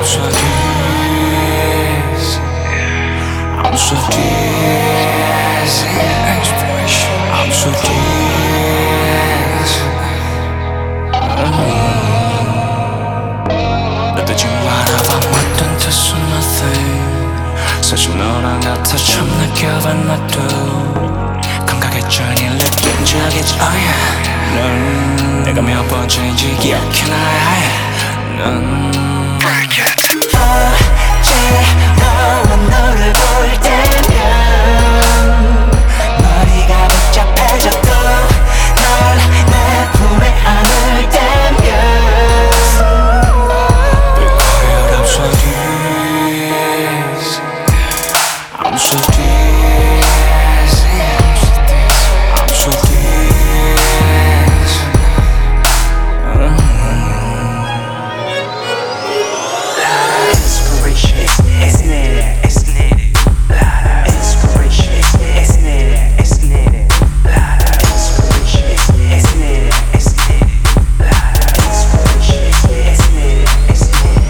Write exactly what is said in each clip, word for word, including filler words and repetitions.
so dizzy. I'm so dizzy. I'm so dizzy. 나도 지금 알아봐 뭐든 that's nothing. 사실 너랑 같아 처음 느껴본 나도 감각했더니 느낀 적이 있지. oh yeah. 넌 내가 몇 번째인지 기억해 나야. 넌 Break it. 어제 너와 너를 볼 때면 머리가 복잡해져도 널 내 품에 안을 때면 We're quiet, I'm so dizzy. I'm so dizzy. I'm so dizzy. Inspiration is needed. It's needed. Inspiration is needed. It's needed. Inspiration is needed. It's needed. Inspiration is needed. It's needed.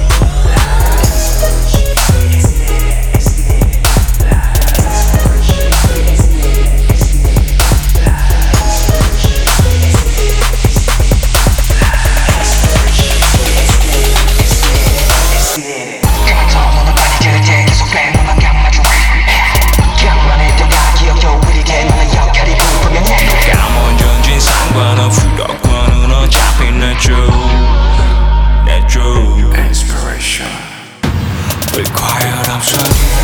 Inspiration. Required, I'm sorry.